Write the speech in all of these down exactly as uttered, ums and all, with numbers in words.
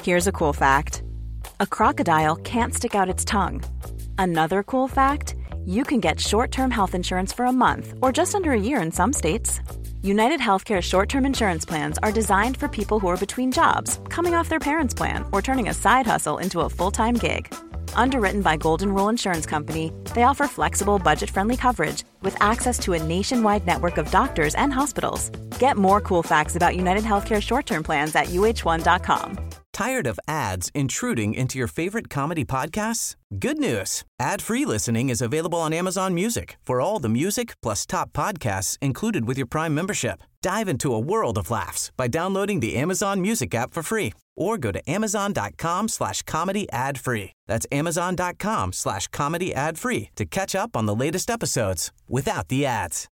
Here's a cool fact. A crocodile can't stick out its tongue. Another cool fact, you can get short-term health insurance for a month or just under a year in some states. United Healthcare short-term insurance plans are designed for people who are between jobs, coming off their parents' plan, or turning a side hustle into a full-time gig. Underwritten by Golden Rule Insurance Company, they offer flexible, budget-friendly coverage with access to a nationwide network of doctors and hospitals. Get more cool facts about United Healthcare short-term plans at U H one dot com. Tired of ads intruding into your favorite comedy podcasts? Good news. Ad-free listening is available on Amazon Music for all the music plus top podcasts included with your Prime membership. Dive into a world of laughs by downloading the Amazon Music app for free or go to amazon.com slash comedy ad free. That's amazon.com slash comedy ad free to catch up on the latest episodes without the ads.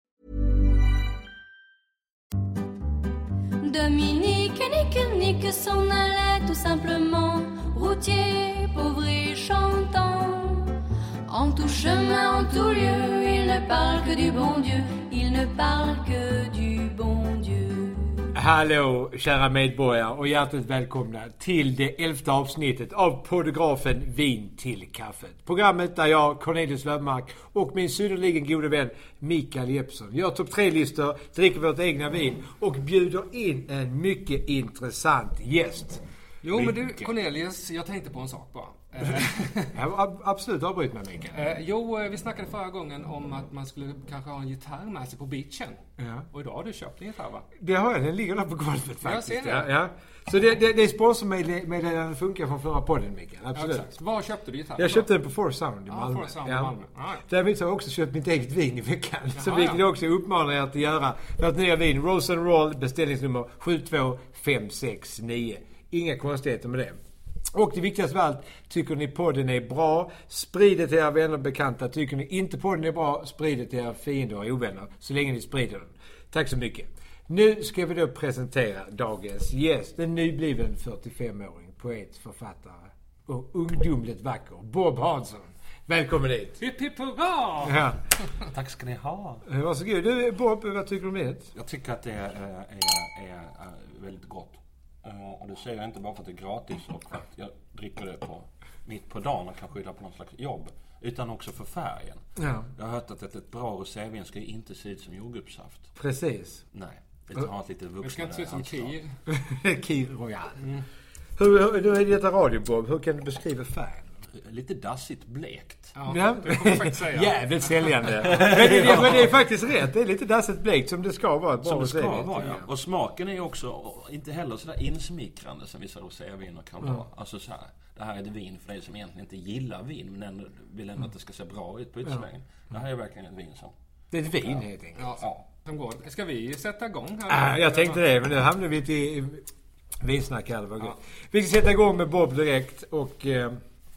Dominique, nique, nique, s'en allait tout simplement, routier, pauvre et chantant. En tout chemin, en tout lieu, il ne parle que du bon Dieu, il ne parle que du bon Dieu. Hallå kära medborgare och hjärtligt välkomna till det elfte avsnittet av podcasten Vin till kaffet. Programmet där jag, Cornelius Löfmark och min synnerligen gode vän Mikael Jeppsson gör topp tre-listor, dricker vårt egna vin och bjuder in en mycket intressant gäst. Jo, men du Cornelius, jag tänkte på en sak bara. Ja, absolut, avbryt mig Mikael. Eh, jo, vi snackade förra gången om att man skulle kanske ha en gitarr med sig på beachen. Ja. Och idag har du köpt en gitarr, va? Det har jag, den ligger där på golvet faktiskt. Jag ser det. Ja, ja. Så det, det, det är sponsormeddelanden med den funkar från förra podden Mikael, absolut. Ja, exakt. Var köpte du gitarren? Jag köpte den på Four Sound i Malmö. Ja, Four Sound i ja. Malmö. Ja. Därmed har jag också köpt mitt eget vin i veckan. Jaha, så vilket ja. jag också uppmanar er att göra. Vårt nya vin, Rose and Roll, beställningsnummer sju två fem sex nio. Inga konstigheter med det. Och det viktigaste av allt, tycker ni podden är bra, sprid det till era vänner och bekanta. Tycker ni inte podden är bra, sprid det till era fiender och ovänner. Så länge ni sprider den. Tack så mycket. Nu ska vi då presentera dagens gäst. En nybliven fyrtiofemåring, poet, författare och ungdomligt vacker, Bob Hansson. Välkommen dit. Hipp hipp hurra! Ja. Tack ska ni ha. Varsågod. Du, Bob, vad tycker du om det? Jag tycker att det är, är, är, är väldigt gott. Och det säger jag inte bara för att det är gratis och för att jag dricker det på, mitt på dagen och kan skylla på någon slags jobb. Utan också för färgen. Ja. Jag har hört att ett, ett bra rosévin ska inte se ut som jordgubbssaft. Precis. Nej, det har ett lite vuxnare. Det ska inte se ut som Kir. Kir Royal. Mm. Hur, nu är det detta radio, Bob. Hur kan du beskriva färgen? Lite dassigt blekt. Ja, ja. det får man faktiskt säga. Jävligt säljande. men, det, det, men det är faktiskt rätt. Det är lite dassigt blekt som det ska vara. Som det ska vara, ja. Och smaken är också inte heller så där insmickrande som vissa roséviner kan vara. Mm. Alltså så här, det här är ett vin för dig som egentligen inte gillar vin men ändå vill ändå att det ska se bra ut på utsvägen. Mm. Det här är verkligen ett vin som... Det är ett vin helt enkelt. Ja, ja. Som går. Ska vi sätta igång här? Ah, jag tänkte det, men nu hamnar vi till vinsnack här. Ja. Vi ska sätta igång med Bob direkt och... Eh,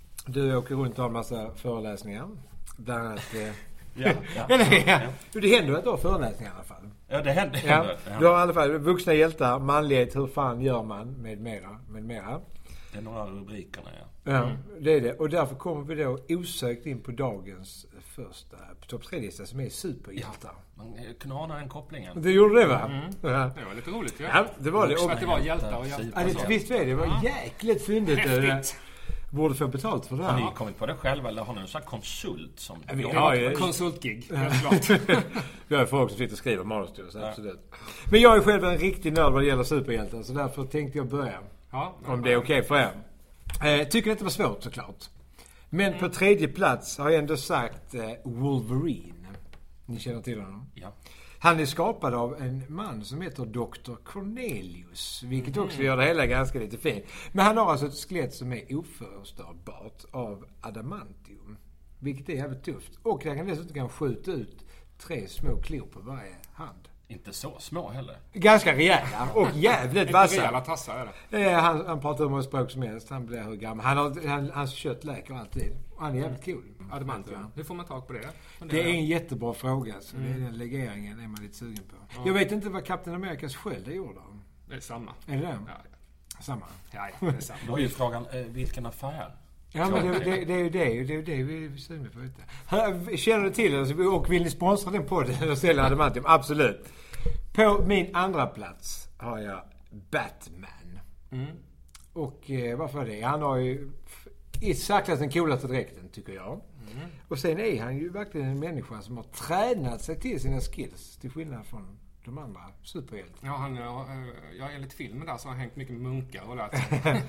du åker runt och har en massa föreläsningar. Där att, eh, ja, ja, eller, ja. ja. Det händer att du har föreläsningar i alla fall. Ja, det händer. Ja. Du har i alla fall vuxna hjältar, manlighet, hur fan gör man med mera, med mera. Det är några rubrikerna, ja. Ja, det är det. Och därför kommer vi då osökt in på dagens första topp tre-lista som är superhjältar. Ja, man kunde ana den kopplingen. Du gjorde det, va? Mm. Ja. Det var lite roligt, ja. Ja, det var det. Och att det var hjältar och hjältar. Ja, det, visst var det. Det var ja. jäkligt fyndigt. Häftigt. Borde få betalt för det här. Har ni kommit på det själva eller har ni en sån här konsult som... Vi har ju konsultgig, helt klart. Vi har folk som sitter och skriver manus, ja. Absolut. Men jag är själv en riktig nörd vad det gäller superhjältar, så därför tänkte jag börja. Ja, om ja, det är okej okay för er. Eh, tycker det inte var svårt såklart. Men mm. på tredje plats har jag ändå sagt eh, Wolverine. Ni känner till honom? Ja. Han är skapad av en man som heter doktor Cornelius. Vilket också mm. gör det hela ganska lite fint. Men han har alltså ett skelett som är oförstörbart av adamantium. Vilket är jävligt tufft. Och han kan dessutom kan skjuta ut tre små klor på varje hand. Inte så små heller. Ganska rejäla och jävligt vassa. Rejäla tassar är det. Eh, han, han pratar hur många språk som helst. Han blir hur gammal. Han har, han, hans kött läker alltid. Och han är jävligt cool. Adamantium. Hur får man tag på det? Det, det är en jättebra fråga. Så mm. det är den legeringen är man lite sugen på. Ja. Jag vet inte vad Captain Americas sköld är gjord av. Det är samma. Är det det? Ja, ja. Samma? Ja, ja, det är samma. Då är ju frågan, eh, vilken affär? Ja, men det, det, det är ju det, det, är det vi är sugna på. Hör, känner du till det? Och vill ni sponsra den podden och ställa adamantium? Absolut. På min andra plats har jag Batman. Mm. Och eh, varför är det? Han har ju i särklass den coolaste dräkten, tycker jag. Mm. Och sen är han ju verkligen en människa som har tränat sig till sina skills, till skillnad från de andra superhjältarna. Ja, han, ja, enligt filmen där så har han hängt mycket munkar och lärt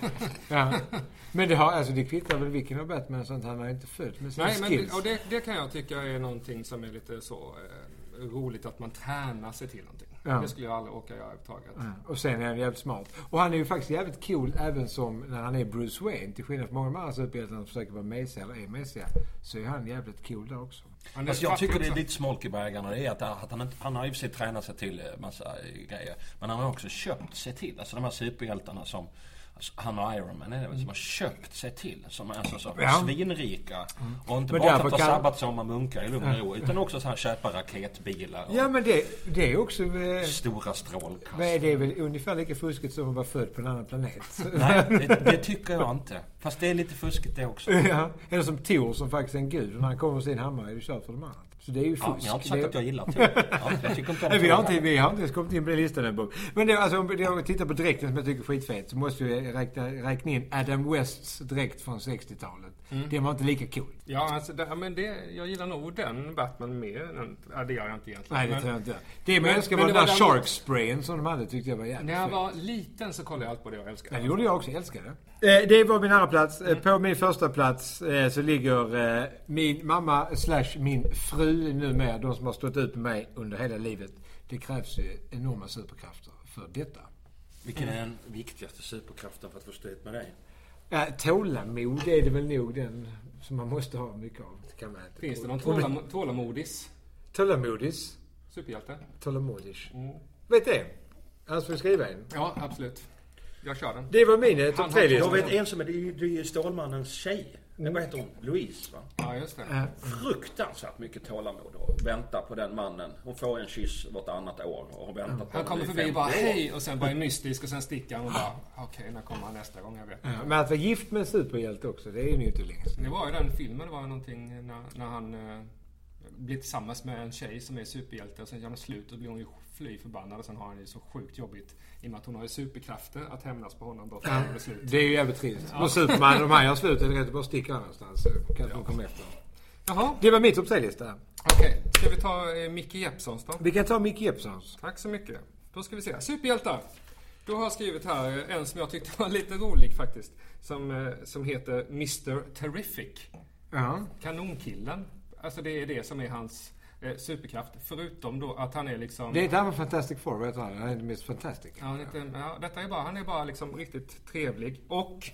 ja. Men det har, alltså det kvittar väl vilken av Batman, sånt han har inte följt med sina Nej, skills. Men, och det, det kan jag tycka är någonting som är lite så eh, roligt, att man tränar sig till någonting. Ja. Det skulle jag aldrig åka göra överhuvudtaget. Ja. Och sen är han jävligt smart. Och han är ju faktiskt jävligt cool även som när han är Bruce Wayne. Till skillnad från många andra superhjältar som försöker vara mesiga eller är mesiga, så är han jävligt cool där också. Alltså jag tycker det är lite smolk i bägarna. Det är att, att han, inte, han har ju sig tränat sig till massa grejer. Men han har också köpt sig till. Alltså de här superhjältarna som alltså, han och Iron Man är det, som har köpt sig till. Som är alltså så ja. svinrika. Mm. Och inte men bara att ha kan... sabbat som man munkar i lugn och ro. Utan också så här köpa raketbilar. Och ja, men det, det är också... Med... stora strålkast. Men det är väl ungefär lika fuskigt som att vara född på en annan planet. Nej, det, det tycker jag inte. Fast det är lite fuskigt det också. Ja, eller som Thor som faktiskt är en gud. Och när han kommer med sin hammare är det kört för de andra. Så det är ju fusk. Ja, jag har inte sagt det... att jag gillar Thor. Ja, jag tycker inte om vi, har inte, vi har inte kommit in på den listan en bok. Men det, alltså, om jag tittar på dräkten som jag tycker är skitfet, så måste vi räkna, räkna in Adam Wests dräkt från sextiotalet. Mm. Det var inte lika cool. Ja, alltså, det, men det, jag gillar nog den Batman mer. Ja, det gör jag inte egentligen. Nej, det men, tror jag inte. Det men, men, var den där shark sprayen som de hade, tyckte jag var jävligt. När jag var liten så kollade jag allt på det och älskade. Ja, det gjorde jag också, jag älskade det. Eh, det var min andra plats. Mm. På min första plats eh, så ligger eh, min mamma slash min fru numera, de som har stått ut med mig under hela livet. Det krävs ju enorma superkrafter för detta. Vilken är den viktigaste superkraften för att få stå ut med dig? Ja, tålamod är det väl nog den som man måste ha mycket av. Det kan man inte. Finns det någon tålam- tålamodis? Tålamodis? Superhjälte? Tålamodis. Mm. Vet du? Annars får vi skriva en. Ja, absolut. Jag kör den. Det var min topp tre. Jag vet en som är, det är ju Stålmannens tjej. Mm. Vad heter hon? Louise, va? Ja, just det. Mm. Fruktansvärt mycket tålamod och vänta på den mannen. Hon får en kyss vartannat år och har väntat mm. på han kommer förbi och bara hej och sen bara är mystisk och sen stickar han och bara okej, okay, när kommer han nästa gång, jag vet. Ja, men att vara gift med en superhjälte också, det är ju inte länge. Det var ju den filmen, det var någonting när, när han eh, blir tillsammans med en tjej som är superhjälte och sen gör han slut och blir hon ju fly förbannad och sen har han ju så sjukt jobbigt i och med att hon har ju superkrafter att hämnas på honom då för ja, det slut. Det är ju jävligt trist. Ja. Och Superman, de här gör slut, det är rätt att bara sticka någonstans så kan ja. de komma efter. Jaha. Det var mitt topp tre-lista. Okej, okay. Ska vi ta eh, Mickey Jeppsons då? Vi kan ta Mickey Jeppsons. Tack så mycket. Då ska vi se. Superhjältar. Då har jag skrivit här en som jag tyckte var lite rolig faktiskt. Som, eh, som heter mister Terrific. Ja. Kanonkillen. Alltså det är det som är hans eh, superkraft. Förutom då att han är liksom... Det är inte han Fantastic Four, vet du? Han är miss Fantastic. Ja, inte, ja, detta är bara, han är bara liksom riktigt trevlig. Och...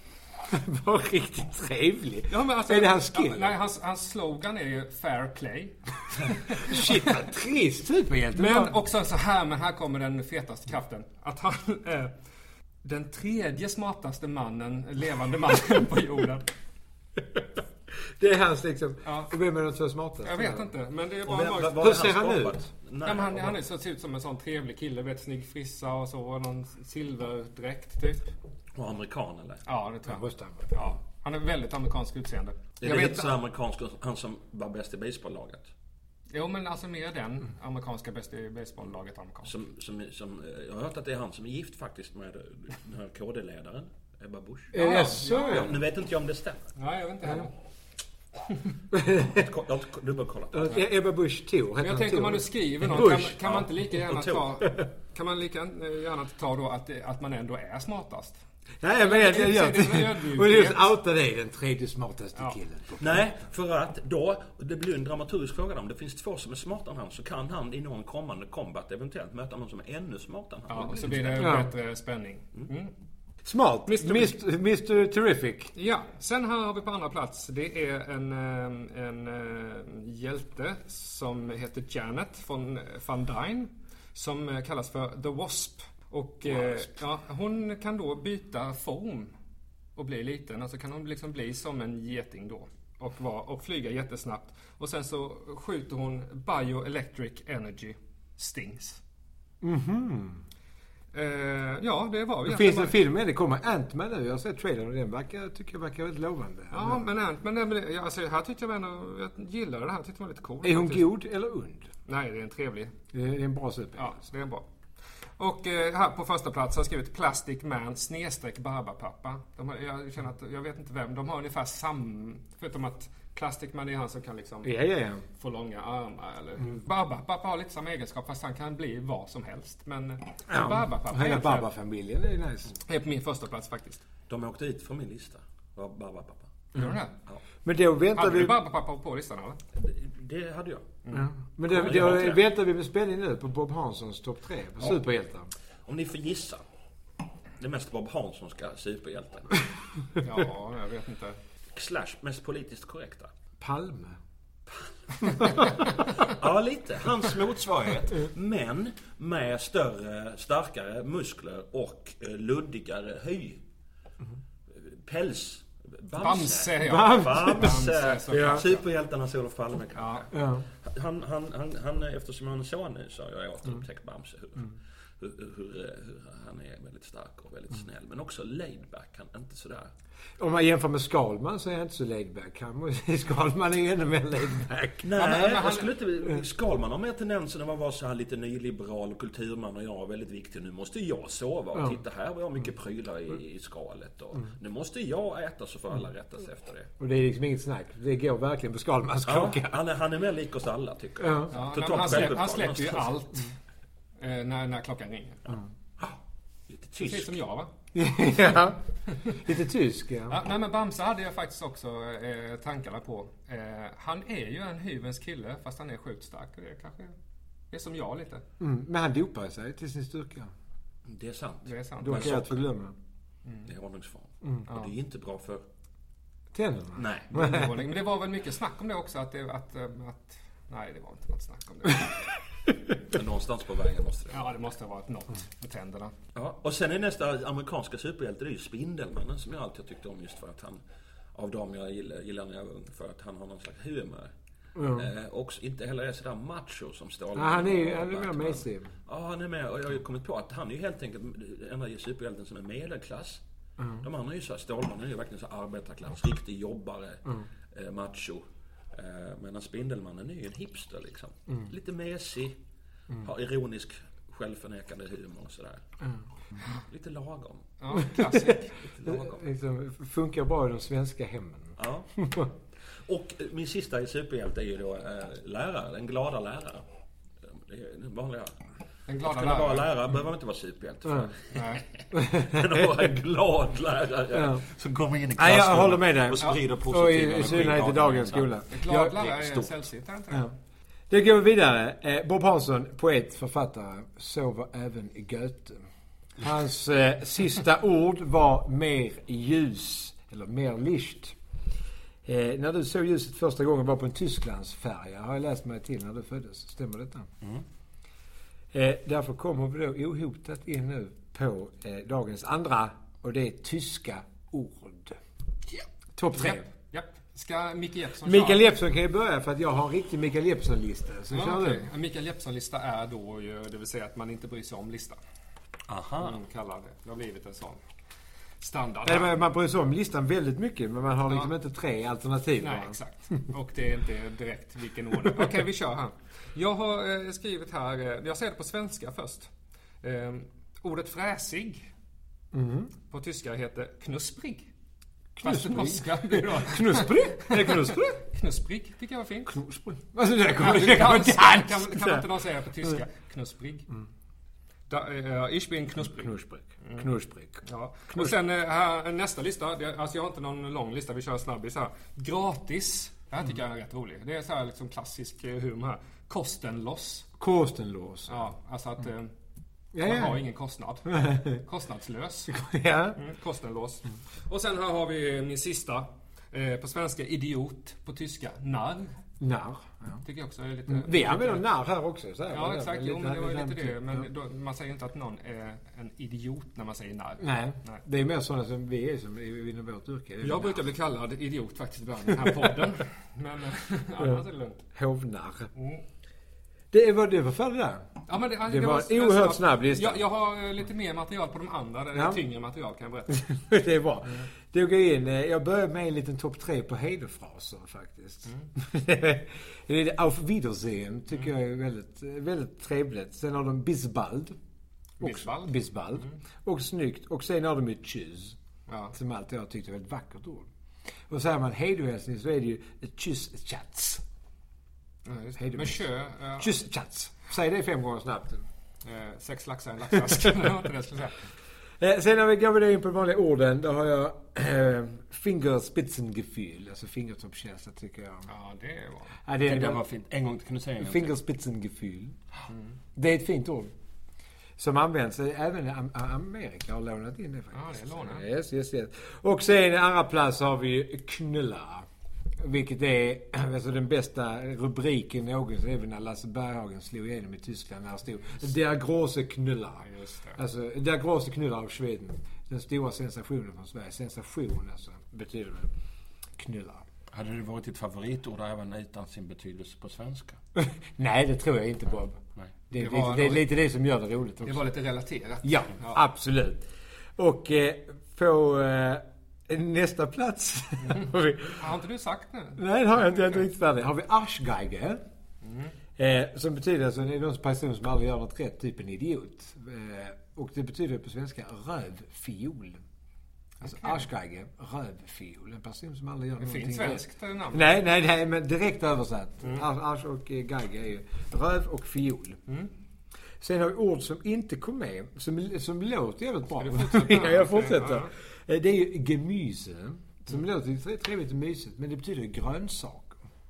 var riktigt trevlig. Ja, men alltså, är det hans skill? Ja, nej, hans, hans slogan är ju fair play. Shit, vad trist superhjälte. Men också så här, men här kommer den fetaste kraften. Att han är den tredje smartaste mannen, levande mannen på jorden. Det är hans liksom... Ja. Vem är den så smarta? Jag vet inte, men det är bara... Vem, bara hur ser han ut? Nej, men han, han är så, ser ut som en sån trevlig kille, vet, snygg frissa och så, och någon silverdräkt typ. Och amerikan eller? Ja, det tror jag. Ja, ja. Han är väldigt amerikansk utseende. Det är lite så amerikansk, han som var bäst i baseballlaget. Jo, men alltså mer den amerikanska bästa i baseballlaget amerikansk. Som, som, som, jag har hört att det är han som är gift faktiskt med den här K D-ledaren, Ebba Busch. Ja, ja, så. Ja, nu vet inte jag om det stämmer. Nej, jag vet inte heller. Jag har dubbelkollat. Ebba Busch Thor. Jag tänkte om man nu skriver något, kan, kan man inte lika gärna ta... Kan man lika gärna ta då att, att man ändå är smartast? Nej, men jag gör det. Och just outa dig den tredje smartaste ja. killen. Nej, för att då, det blir en dramaturgisk fråga om det finns två som är smartare än han, så kan han i någon kommande combat eventuellt möta någon som är ännu smartare än han. Ja, och så blir det ja. bättre spänning. Mm. Smart. mister mister Terrific. Ja, sen här har vi på andra plats. Det är en, en, en hjälte som heter Janet från Van Dyne, som kallas för The Wasp. Och eh, ja, hon kan då byta form och bli liten. Alltså kan hon liksom bli som en geting då. Och, var, och flyga jättesnabbt. Och sen så skjuter hon bioelectric energy stings. Mhm. Eh, ja, det var det. Finns det en film med det? kommer Ant-Man nu. Jag har sett trailern och den verkar, tycker jag verkar väldigt lovande. Ja, men Ant-Man, alltså, här tyckte jag ändå, jag gillade det här. Tyckte det var lite coolt. Är hon god eller ond? Nej, det är en trevlig. Det är en bra super. Ja, så det är bra. Och eh, här på första plats har jag skrivit Plastic Man snedstreck Barbapapa. De har, jag känner att, jag vet inte vem, de har ungefär samma, förutom att Plastic Man är han som kan liksom ja, ja, ja. få långa armar. Eller, mm. Barbapapa har lite samma egenskap, fast han kan bli vad som helst. Men ja, Barbapapa hela Barba-familjen är nice. Är på min första plats faktiskt. De åkte ut från min lista. Barbapapa. Gör det? Ja. Men då väntar hade vi... du Barbapapa på listan eller? Det, det hade jag. Mm. Ja. Men då, då väntar vi med spänning nu på Bob Hanssons topp tre på ja. Superhjältar. Om ni får gissa. Det mest Bob Hanssonska superhjälten. Ja, jag vet inte. Slash mest politiskt korrekta. Palme. Ja, lite. Hans motsvarighet. Men med större, starkare muskler och eh, luddigare hy. Päls. Bamse. Bamse, ja. Bamse. Bamse ja. Superhjältarnas Olof Palme. Ja. Ja. Han, han, han, han, eftersom han är son nu så har jag återupptäckt Bamse. Hur, mm. hur, hur, hur han är väldigt stark och väldigt snäll. Men också laid back. Han är inte sådär. Om man jämför med Skalman så är han inte så laid back. Han, Skalman är ju ännu mer laid back. Nej, ja, men, men han skulle inte... Skalman har mer tendensen att vara så här lite nyliberal kulturman och jag är väldigt viktig. Nu måste jag sova och ja. Titta här var jag mycket prylar i, i skalet. Och mm. Nu måste jag äta så får alla rätta sig efter det. Och det är liksom inget snack. Det går verkligen på Skalmans klocka. Ja, han, är, han är mer lik oss alla tycker jag. Ja. Ja, nej, han, släpp, han släpper ju allt mm. eh, när, när klockan ringer. Mm. Lite tysk. Precis som jag va? Ja, lite tysk ja. Ja, nej men Bamse hade jag faktiskt också eh, tankarna på. Eh, han är ju en hyvens kille fast han är sjukt stark. Det kanske är som jag lite. Mm, men han dopar sig till sin styrka. Det är sant. Det är sant. Då kan jag inte förglömma. Mm. Det är ordningsform. Mm. Och det är inte bra för tänderna. Nej. Men det var väl mycket snack om det också att, det, att, att nej det var inte något snack om det. Men någonstans på vägen måste det. Ja, det måste ha varit något för tänderna. Ja, och sen är nästa amerikanska superhjälte, det är ju Spindelmannen som jag alltid tyckte om just för att han, av dem jag gillar, gillar när jag var ung, för att han har någon slags humor. Mm. Eh, också inte heller är sådär macho som Stålman. Ja, han är ju han är mer mässig. Ja, han är med och jag har ju kommit på att han är ju helt enkelt enda superhjälten som är medelklass. Mm. De andra är ju så här, Stålman är ju verkligen så arbetarklass, riktig jobbare, mm. eh, macho. Men Spindelmannen är ju en hipster liksom. Mm. Lite mesig. Mm. Har ironisk självförnekande humor och sådär. Mm. Lite lagom. Ja, klassik. Lite lagom. Liksom, funkar bra i de svenska hemmen. Ja. Och min sista superhjälte är ju då äh, lärare. Den glada lärare. Det är en vanlig En glada att kunna vara lärare behöver man inte vara superhjälte. Mm. Men att vara en glad lärare ja. Som kommer in i klassrummet. Ja, jag håller med dig. Och sprider ja. positiva och i, i synnerhet i dagens skola. En glad lärare är sällsynt, inte det? Det går vidare. Eh, Bob Hansson, poet, författare, sover även i Goethe. Hans eh, sista ord var mer ljus, eller mer licht. Eh, när du såg ljuset första gången var på en Tysklandsfärja, har jag läst mig till när du föddes. Stämmer detta? Mm. Eh, därför kommer vi då ohotat in nu på eh, dagens andra, och det är tyska ord. Ja. Topp tre. Ja. Ja. Ska Micke Jeppsson Mikael Jeppsson kan ju börja för att jag har en riktig Mikael Jeppsson-lista. Så ja, kör okay. En Mikael Jeppsson-lista är då ju, det vill säga att man inte bryr sig om listan. Aha. Man kallar det. Det har blivit en sån standard. Nej, man bryr sig om listan väldigt mycket, men man har liksom ja. inte tre alternativ. Nej, va? Exakt. Och det är inte direkt vilken ordning. Okej, okay, vi kör här. Jag har eh, skrivit här, eh, jag säger det på svenska först. Eh, ordet fräsig mm. på tyska heter knusprig. Knusprig? Knusprig? Är det knusprig? Knusprig tycker jag var fint. Knusprig? Alltså det kan man kan man inte någon säga på tyska. Knusprig. Mm. Da, äh, ich bin knusprig. Knusprig. Mm. Knusprig. Ja. Och sen här, nästa lista, det, alltså jag har inte någon lång lista, vi kör snabbis här. Gratis. Det här tycker mm. jag är rätt roligt. Det är så här liksom klassisk humor här. Kostenloss. Kostenloss. Ja, alltså att mm. ja, man ja. har ingen kostnad. Kostnadslös. Ja. Mm, kostenlås. Mm. Och sen här har vi min sista. Eh, på svenska idiot. På tyska narr. Narr. Ja. Tycker jag också är lite... Mm. Vi använder narr här också. Så här, ja, exakt. Jo, men det var ju lite det. Men ja. då, man säger inte att någon är en idiot när man säger narr. Nej. Nej. Det är mer sådana som vi är som inom vårt yrke. Jag narr. Brukar bli kallad idiot faktiskt ibland i den här podden. Men annars är det lugnt. Hovnarr. Mm. Det var det var för det där. Ja, men det, det, det var en oerhört snabb lista. Jag, jag har lite mer material på de andra. Det är ja. tyngre material kan jag berätta. Det är bra. Mm. Det går in. Jag börjar med en liten topp tre på hederfraser faktiskt. Mm. Det är Auf Wiedersehen tycker mm. jag är väldigt, väldigt trevligt. Sen har de bis bald. Bisbal. Bisbal. Mm. Och snyggt. Och sen har de ju tjus. Ja. Som alltid jag tyckte var ett vackert ord. Och säger man hejdohälsning så är det ju ett tjus chats. Ja, men kö... Uh, tjus chats. Säg det fem gånger snabbt. Uh, sex laxar, en laxask. Det var inte det jag skulle säga. Eh, sen när vi går in på de vanliga orden, då har jag eh, Fingerspitzengefühl, alltså fingertoppskänsla tycker jag. Ja, det var... Ja, det, det, det var fint. En gång kan du säga en gång. Fingerspitzengefühl. Mm. Det är ett fint ord. Som används även i Amerika har lånat in det faktiskt. Ja, det är lånat. Yes, yes, yes. Och sen i andra plats har vi ju knulla. Vilket är alltså den bästa rubriken någonsin, även när Lasse Berghagen slog igenom i Tyskland när det stod Der große Knuller. Ja, just det. Alltså Der große Knuller av Schweden. Den stora sensationen från Sverige. Sensation alltså, betyder det knullar. Hade det varit ditt favoritord även utan sin betydelse på svenska? Nej, det tror jag inte, Bob. Nej. Det, det, det, var det är något, lite det som gör det roligt också. Det var lite relaterat. Ja, ja. Absolut. Och eh, på eh, nästa plats mm. har vi... Har inte du sagt nu? Nej, det har jag inte. Jag är inte riktigt färdig. Har vi Arschgeige. Mm. Eh, som betyder alltså en någon person som aldrig gör något rätt, typ en idiot. Eh, och det betyder på svenska rövfiol. Alltså okay. Arschgeige, rövfiol. En person som aldrig gör det någonting. Det finns svenskt namn. Nej, nej, nej, men direkt översatt. Mm. Arsch och eh, geige är ju röv och fiol. Mm. Sen har vi ord som inte kom med, som, som låter jävligt bra. Ja, jag fortsätter. Ja. Det är ju gemyse, som mm. låter trevligt och mysigt, men det betyder grönsaker.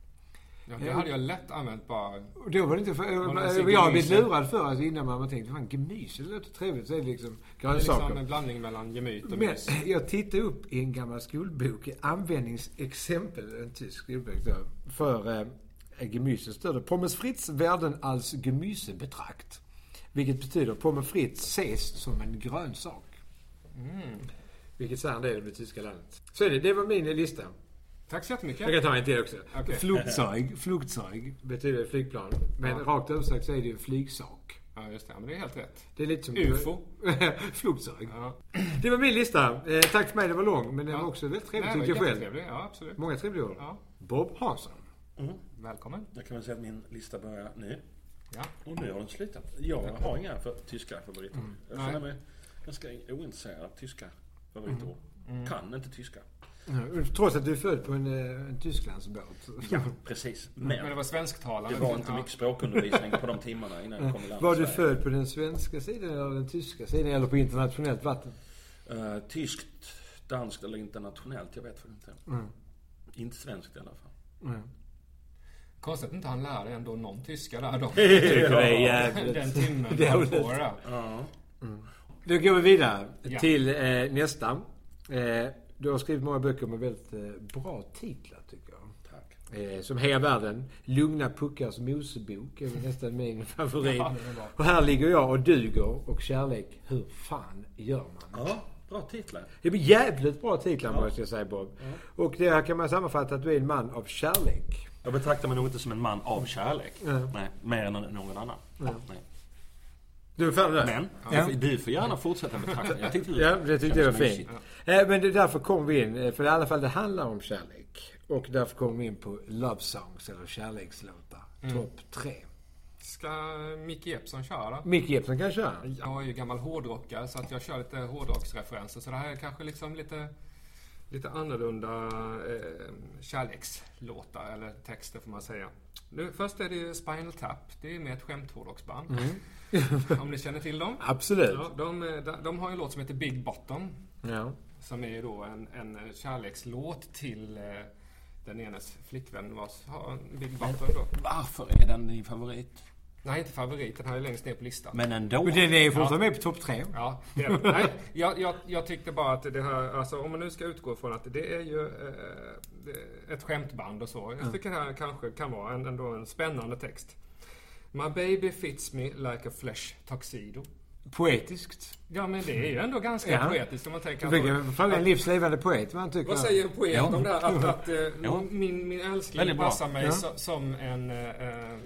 Ja, det hade jag lätt använt bara. Då var det inte för, jag, jag har blivit lurad för alltså innan man tänkte, fan gemyse, det låter trevligt, så är det liksom grönsaker. Det är liksom en blandning mellan gemyt och men, mys. Jag tittade upp i en gammal skolbok, användningsexempel, en tysk skolbok då, för äh, gemyse. Står det, Pommes frites werden als Gemüse betrakt. Vilket betyder pommes frites ses som en grönsak. Mm. Vilket säger en del om det tyska landet. Så är det, det var min lista. Tack så jättemycket. Jag kan ta en till också. Okay. Flugzeug, flugzeug betyder flygplan. Men ja. Rakt översagt så är det ju flygsak. Ja, just det. Men det är helt rätt. Det är lite som U F O. Flugzeug. Ja. Det var min lista. Eh, tack för mig, det var lång. Men det ja. var också väldigt trevligt, tycker jag själv. Ja, absolut. Många trevliga ord. Ja. Bob Hansson. Mm. Välkommen. Jag kan väl säga att min lista börjar nu. Ja. Och nu har den slutat. Jag har inga för tyska favoriter. Mm. Jag känner mig ganska ointresserad av tyska favoritord. Mm. Kan inte tyska. Mm. Trots att du är född på en, en Tysklandsbåt. Ja, precis. Men, Men det var svensktalande. Det var inte mycket språkundervisning på de timmarna innan jag kom i land. Var du född på den svenska sidan eller den tyska sidan eller på internationellt vatten? Uh, tyskt, danskt eller internationellt, jag vet för inte. Mm. Inte svenskt i alla fall. Mm. Konstigt att inte han lärde ändå någon tyska där då. Ja, den timmen. Det var det. Ja. Mm. Då går vi vidare ja. till eh, nästa. Eh, du har skrivit många böcker med väldigt eh, bra titlar, tycker jag. Tack. Eh, som Heja världen, Lugna puckars Mosebok är nästan min favorit. Ja, och här ligger jag och duger och kärlek. Hur fan gör man? Ja, bra titlar. Det blir jävligt bra titlar, ja. måste jag säga, Bob. Ja. Och det här kan man sammanfatta att du är en man av kärlek. Jag betraktar mig nog inte som en man av kärlek. Ja. Nej, mer än någon annan. Ja. Nej. Du är fan där. Men ja. du får gärna fortsätta betrakta. Jag tyckte det, ja, det tyckte jag var fint. Ja. Men det därför kom vi in, för i alla fall det handlar om kärlek. Och därför kom vi in på love songs eller kärlekslåtar. Mm. Topp tre. Ska Mick Jeppson köra? Mick Jeppson kan köra. Jag är ju gammal hårdrockare så att jag kör lite hårdrocksreferenser. Så det här är kanske liksom lite, lite annorlunda eh, kärlekslåtar eller texter får man säga. Nu, först är det ju Spinal Tap. Det är med ett skämthårdrocksband. Mm. Om ni känner till dem. Absolut. Ja, de, de, de har ju en låt som heter Big Bottom. Ja. Som är ju då en, en kärlekslåt till eh, den enes flickvän vars har en Big Bottom då. Varför är den din favorit? Nej, inte favorit. Den här är längst ner på listan. Men ändå. Men den är ju fortfarande ja. med på topp tre. Ja, det är, nej, jag, jag, jag tyckte bara att det här, alltså om man nu ska utgå från att det är ju eh, ett skämtband och så. Jag tycker det här kanske kan vara en, ändå en spännande text. My baby fits me like a flesh tuxedo. Poetiskt. Ja, men det är ju ändå ganska ja. poetiskt om man tänker. Du fick fråga en livslevande poet, vad han tycker. Vad säger en poet ja. om det här? Att, att uh, min, min älskling passar mig ja. so, som en... Uh, en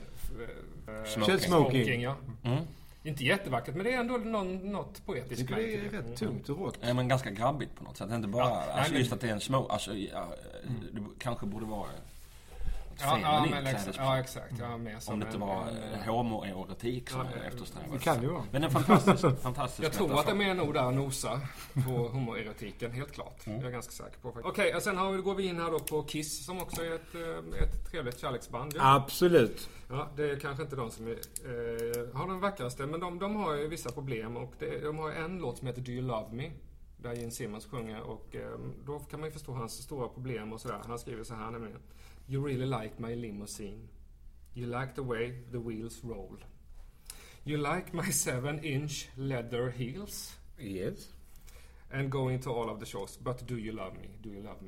Smoking. Smoking, ja. Mm. Inte jättevackert, men det är ändå någon, något poetiskt. Det är rätt mm. tungt och rått. Ja, men ganska grabbigt på något sätt. Inte bara, ja, alltså nej, just att det är en små, alltså, ja, mm. det kanske borde vara Ja, ja, men ex- ex- ja, exakt. Ja, med om det inte var en, en homoerotik som ja, eftersträvades. Det kan det vara. Men en fantastisk, fantastisk jag tror metafor. att det är med nog där och nosa på homoerotiken, helt klart. Mm. Jag är ganska säker på. Okej, okay, och sen har vi, går vi in här då på Kiss som också är ett, ett trevligt kärleksband. Ja. Absolut. Ja, det är kanske inte de som är, eh, har den vackraste, men de, de har ju vissa problem. Och det, de har en låt som heter Do You Love Me? Där Gene Simmons sjunger, och eh, då kan man ju förstå hans stora problem och sådär. Han skriver så här nämligen: You really like my limousine. You like the way the wheels roll. You like my seven inch leather heels. Yes. And going to all of the shows. But do you love me? Do you love me?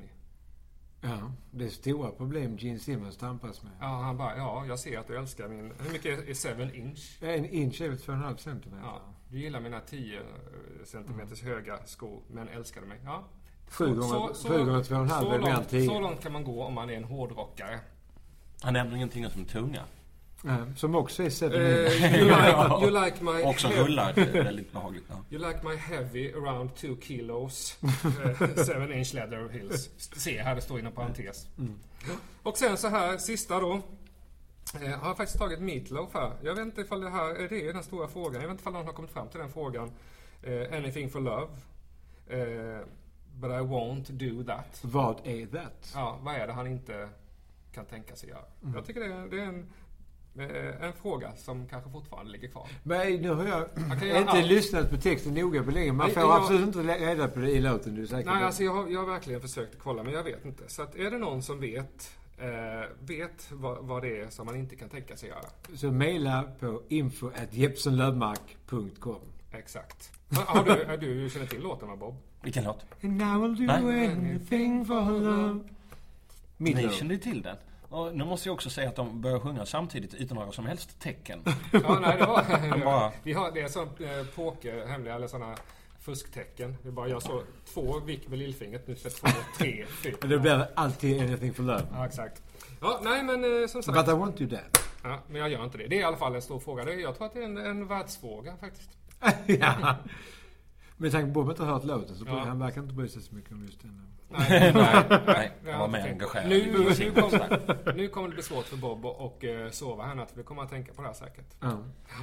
Ja, det är stora problem Gene Simmons tampas med. Ja, han bara, ja, jag ser att du älskar min... Hur mycket är seven inch? En inch är väl två komma fem centimeter. Ja, du gillar mina tio centimeters mm. höga skor, men älskar du mig. Ja. sju gånger två komma fem är mer än tio. Så långt kan man gå om man är en hårdrockare. Han nämner ingenting som tunga. Ja, som också är seven uh, inch. you, like, you like my... Också rullar, det är väldigt behagligt. Ja. You like my heavy around two kilos seven inch leather heels. Se här, det står inom parentes. Mm. Och sen så här, sista då. Eh, har jag faktiskt tagit Meatloaf här. Jag vet inte ifall det här är det den stora frågan. Jag vet inte ifall någon har kommit fram till den frågan. Eh, anything for love. Eh, but I won't do that. Vad är that? Ja, vad är det han inte kan tänka sig göra? Mm. Jag tycker det är, det är en... en fråga som kanske fortfarande ligger kvar. Men nu har jag, jag inte allt. lyssnat på texten noga på länge. Man får jag, absolut inte reda på det i låten. Du är säker nej, på. Alltså jag, har, jag har verkligen försökt kolla, men jag vet inte. Så att är det någon som vet eh, vet vad, vad det är som man inte kan tänka sig göra? Så mejla på info at jepsenlövmark punkt com. Exakt. Har du, är du känner till låten, va, Bob? Vilken låt? And I will do nej. anything for love. Ni kände till den? Och nu måste jag också säga att de börjar sjunga samtidigt utan några som helst tecken. Ja, nej, det var... bara... Vi har, det är sån eh, poker, hemliga, eller såna fusktecken. Det är bara, jag så två vick med lillfingret, nu för två, tre, fyra. Det blir alltid anything for love. Ja, exakt. Ja, nej, men eh, som sagt... But I want you that. Ja, men jag gör inte det. Det är i alla fall en stor fråga. Det, jag tror att det är en, en världsfråga, faktiskt. Ja. Men tanke på att Bob inte har hört låten, så ja. han verkar inte bry sig så mycket om just den. Nej, nej, nej, jag var mer engagerad. Nu, nu, kommer, nu kommer det bli svårt för Bob att uh, sova här natt, för det kommer att tänka på det här säkert. Ja.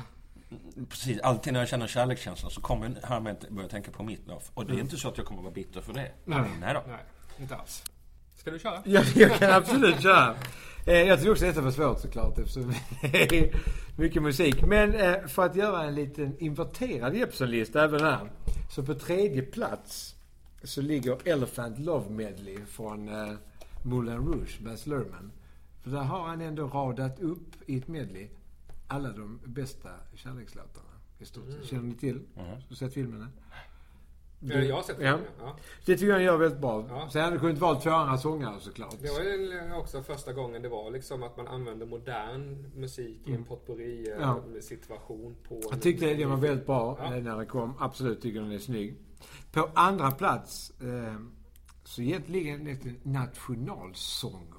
Precis, alltid när jag känner kärlekskänsla så kommer jag här med att börja tänka på Meatloaf. Och det är mm. inte så att jag kommer att vara bitter för det. Nej, nej då. Nej, inte alls. Ska du köra? Ja, jag kan absolut köra. Eh, jag tror också att det var svårt såklart, eftersom det är mycket musik. Men eh, för att göra en liten inverterad Jepsen-lista även här. Så på tredje plats så ligger Elephant Love Medley från eh, Moulin Rouge, Baz Luhrmann. För där har han ändå radat upp i ett medley alla de bästa kärlekslåtarna i stort. Mm. Känner ni till? Mm. Har du sett filmerna? Det, jag har sett filmerna, ja. ja. Det tycker jag gör väldigt bra. Ja. Sen hade du kunnat valt två andra sångare såklart. Det var ju också första gången det var liksom att man använde modern musik i en potpourri-situation ja. på... Jag tyckte det var väldigt bra ja. när det kom. Absolut tycker jag den är snygg. På andra plats eh, så egentligen ett nationalsånger.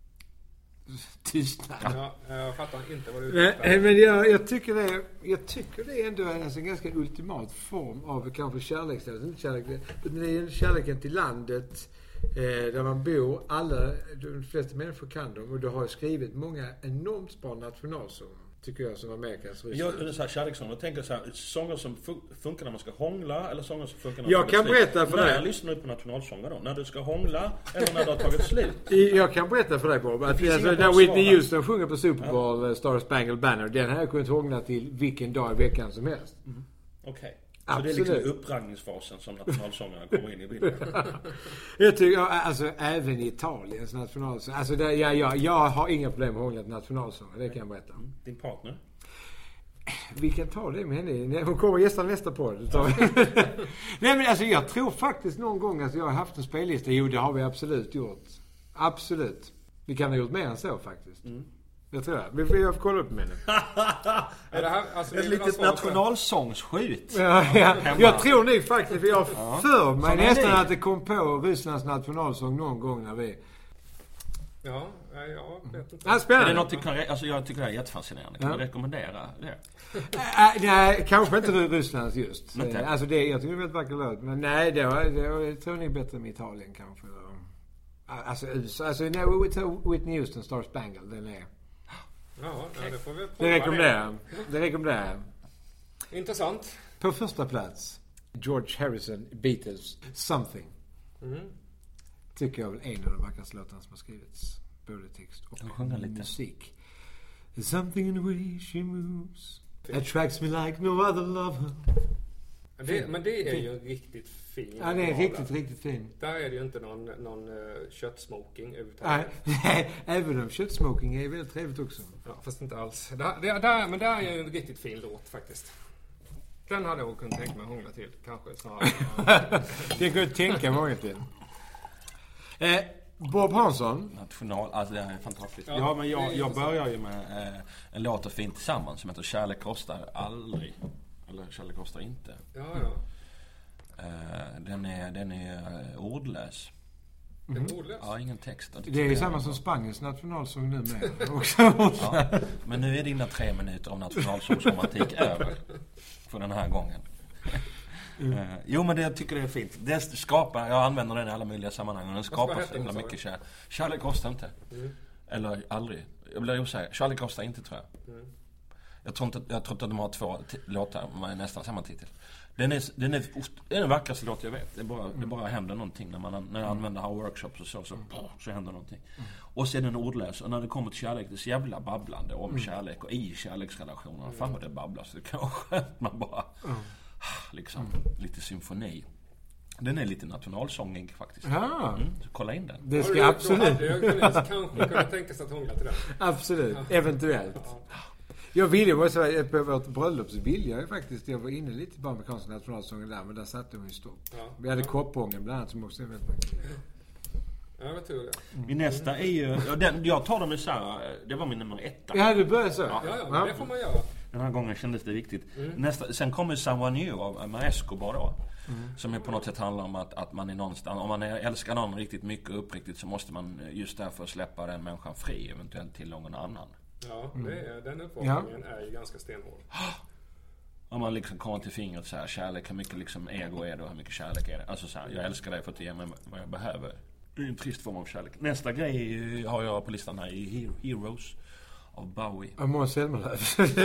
Tystnad. Ja, jag fattar inte vad du Nej, men jag, jag tycker det jag tycker det är ändå en, alltså, en ganska ultimat form av kanske kärlek, inte kärlek, det är kärleken till landet eh, där man bor. Alla, de flesta människor kan dem, och du har skrivit många enormt bra nationalsånger, tycker jag, som Amerikas röst. Jag är så här kärlekssånger. Jag tänker så här, sånger som funkar när man ska hångla, eller sånger som funkar när jag man kan slut. berätta för när dig. Jag lyssnar på nationalsånger då, när du ska hångla eller när du har tagit slut. Jag kan berätta för dig, Bob, att alltså, när Whitney Houston sjunger på Super Bowl ja. Star Spangled Banner, den här har jag kunnat hångla till vilken dag i veckan som helst. Mm. Okej. Okay. Så absolut. det är liksom uppragningsfasen som nationalsångerna kommer in i bilden. Jag tycker, alltså även i Italiens nationalsång, alltså det, jag, jag, jag har inga problem med hångla till nationalsånger, det kan jag berätta. Mm. Din partner? Vi kan ta det med henne. Hon kommer gästa nästa podd. Nej, men alltså jag tror faktiskt någon gång att jag har haft en spellista. Jo, det har vi absolut gjort. Absolut. Vi kan ha gjort mer än så faktiskt. Mm. Jag tror det. Vi får, jag får kolla upp med henne. Är det här, alltså, ett litet nationalsångsskjut. Ja, ja. Jag tror ni faktiskt, för jag ja. för mig nästan att det kom på Rysslands nationalsång någon gång när vi... Ja, ja, vet inte. Ja, spännande. Är det något du kan, alltså jag tycker det är jättefascinerande. Kan ja. du rekommendera det? Äh, nej, kanske inte Rysslands just. Alltså det, jag tycker det är väldigt vackert låt. Men nej, det, var, det, jag tror ni är bättre med Italien kanske. Alltså, alltså, alltså när vi tar Whitney Houston Star Spangled, den är... Ja, det får vi prova. Det rekommenderar Det rekommenderar Intressant. På första plats, George Harrison, Beatles, Something. Mm. Tycker jag väl en av de vackraste låtarna som har skrivits. Både text och musik. There's something in the way she moves attracts me like no other lover. Det, men det är ju en riktigt fin. Ja, det är riktigt, riktigt fin. Där är det ju inte någon, någon uh, köttsmoking överhuvudtaget. Nej, även om köttsmoking är väldigt trevligt också. Ja, fast inte alls. Där, där, där, men där är ju en riktigt fin låt faktiskt. Den hade jag kunnat tänka mig hångla till, kanske snarare. Det kan jag tänka många till. Eh, Bob Hansson. National, alltså det här är fantastiskt. Ja, Ja, men jag, jag börjar ju med eh, en låt och fint tillsammans som heter Kärlek kostar aldrig. Eller Kärlek kostar inte. Ja, ja. Eh, den är, den är uh, ordlös. Mm. En ordlös? Ja, ingen text. Det är ju samma som Spaniens nationalsång nu med. Också. Ja, men nu är dina tre minuter om nationalsångsromantik över. För den här gången. Mm. Uh, jo, men det, jag tycker det är fint. Det skapar, jag använder den i alla möjliga sammanhang. Och den skapar så himla mycket kärlek. Kärlek kostar inte. Mm. Eller aldrig. Jag blir osäker. Kärlek kostar inte, tror jag. Mm. Jag tror inte, jag tror inte att de har två t- låtar med nästan samma titel. Den är, den är, det är den vackraste låt jag vet. Det bara, mm. det bara händer någonting när man när jag använder här workshops och så, så, mm. så händer någonting. Mm. Och sen är den ordlös. Och när det kommer till kärlek, det är så jävla babblande om mm. kärlek och i kärleksrelationer. Mm. Fan vad det babblas. Det kanske man bara mm. liksom mm. lite symfoni. Den är lite nationalsångig faktiskt. Ja. Mm, så kolla in den. Det ska absolut. Jag kunnat, kanske kunna tänka sig att hångla till den. Absolut, ja. Eventuellt. Ja. Jag ville ju säga på vårt bröllop så ville jag ju faktiskt, jag var inne lite på amerikanska nationalsången där, men där satte hon ju stopp. Ja. Vi hade ja. Koppången bland annat som också är väldigt mycket. Ja, jag tror det. Mm. Min nästa är ju, ja, den, jag tar dem i så här, det var min nummer etta. Ja, du börjar så. Ja, ja, ja, det får man göra. Den här gången kändes det viktigt. Mm. Nästa, sen kommer Someone New av Maresco bara då. Mm. Som är på något sätt handlar om att, att man är någonstans, om man älskar någon riktigt mycket och uppriktigt så måste man just därför släppa den människan fri, eventuellt till någon annan. Ja, det är, den uppfattningen ja. är ju ganska stenhård. Om man liksom kommer till fingret så här, kärlek, hur mycket liksom ego är det och hur mycket kärlek är det? Alltså så här, jag älskar dig för att ge mig vad jag behöver. Det är en trist form av kärlek. Nästa grej har jag på listan här i Heroes av Bowie. Av Måns Zelmerlöw.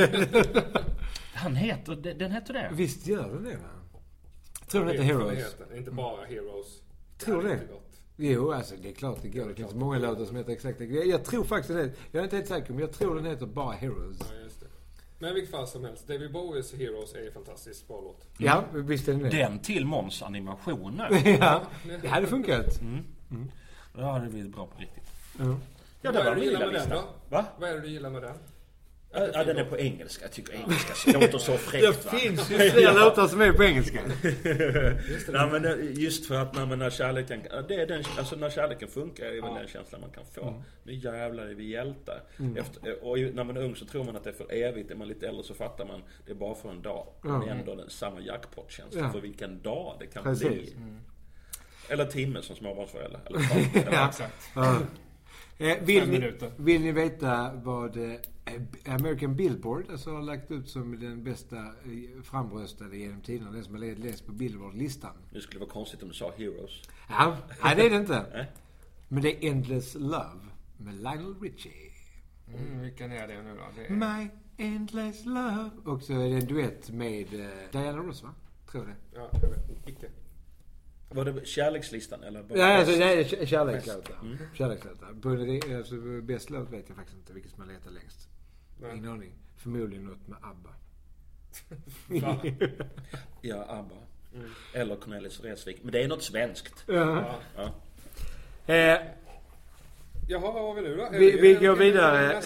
Han heter, den heter det. Visst gör den det, va? Tror den heter Heroes. Heter, inte bara Heroes. Tror det? Jo, alltså det är klart det går. Det finns många låtar som heter exakt det. Jag tror faktiskt det. Jag är inte helt säker, men jag tror den heter bara Heroes. Ja, just det. Men vilket fall som helst, David Bowies Heroes är en fantastiskt bra låt. Ja, visst är den det. Den till Måns animationer. Ja, det hade funkat. Mm. Mm. Ja, det hade blivit bra på riktigt. Mm. Ja, vad är det du gillar med den då? Va? Vad är det du gillar med den? Ja, ja, den är på engelska. Jag tycker engelska så låter så fräckt. Det finns ju flera låtar som är på engelska. Just, nej, men just för att när, när kärleken, det är den, alltså när kärleken funkar är det väl ja. den känslan man kan få. Mm. Nu jävlar är vi hjältar. Mm. Efter, och när man är ung så tror man att det är för evigt. Är man lite äldre så fattar man det är bara för en dag. Mm. Det är ändå den, samma jackpot-känsla ja. för vilken dag det kan Precis. bli. Mm. Eller timme som småbarnsförälder. Eller tolv, eller ja, exakt. Ja. Eh, vill, ni, vill ni veta vad eh, American Billboard alltså, har lagt ut som den bästa eh, framröstade genom tiderna? Den som har läst på Billboard-listan. Det skulle vara konstigt om du sa Heroes. Ja, nej, det är det inte. Men det är Endless Love med Lionel Richie. Mm, vilken är det nu då? Det är... My Endless Love. Och så är det en duett med eh, Diana Ross, va? Tror det. Ja, jag vet inte. Var det kärlekslistan eller? Bara ja, alltså det är kärlekslåtar. Mm. Kärlekslåtar. På alltså, bäst låt vet jag faktiskt inte vilket som har letat längst. Nej. Ingen aning. Förmodligen något med ABBA. Ja, ABBA. Mm. Eller Cornelis Vreeswijk. Men det är något svenskt. Uh-huh. Ja. Eh, Jaha, vad har vi nu då? Vi, vi går vidare.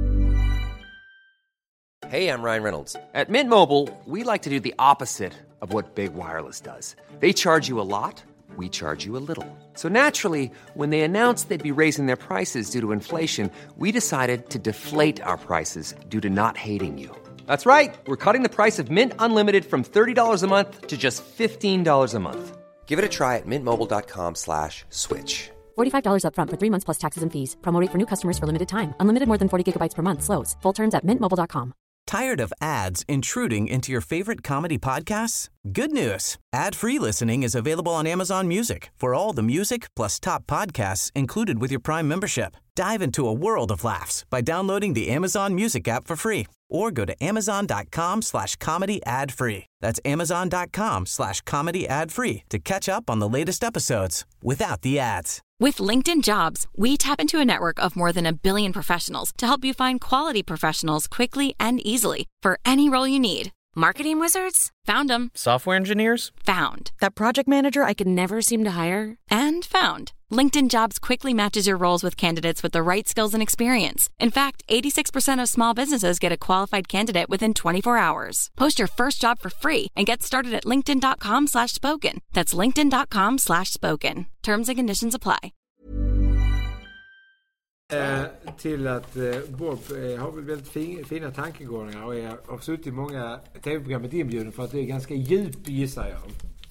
Hey, I'm Ryan Reynolds. At Mint Mobile, we like to do the opposite of what Big Wireless does. They charge you a lot, we charge you a little. So naturally, when they announced they'd be raising their prices due to inflation, we decided to deflate our prices due to not hating you. That's right. We're cutting the price of Mint Unlimited from thirty dollars a month to just fifteen dollars a month. Give it a try at mintmobile.com slash switch. forty-five dollars up front for three months plus taxes and fees. Promo rate for new customers for limited time. Unlimited more than forty gigabytes per month. Slows full terms at mint mobile dot com. Tired of ads intruding into your favorite comedy podcasts? Good news. Ad-free listening is available on Amazon Music for all the music plus top podcasts included with your Prime membership. Dive into a world of laughs by downloading the Amazon Music app for free or go to amazon.com slash comedy ad free. That's amazon.com slash comedy ad free to catch up on the latest episodes without the ads. With LinkedIn Jobs, we tap into a network of more than a billion professionals to help you find quality professionals quickly and easily for any role you need. Marketing wizards? Found them. Software engineers? Found. That project manager I could never seem to hire? And found. LinkedIn Jobs quickly matches your roles with candidates with the right skills and experience. In fact, eighty-six percent of small businesses get a qualified candidate within twenty-four hours. Post your first job for free and get started at linkedin.com slash spoken. That's linkedin.com slash spoken. Terms and conditions apply. Eh, till att eh, Bob eh, har väl väldigt fin, fina tankegångar och är, har suttit i många tv-programmet inbjuden för att det är ganska djup, gissar jag.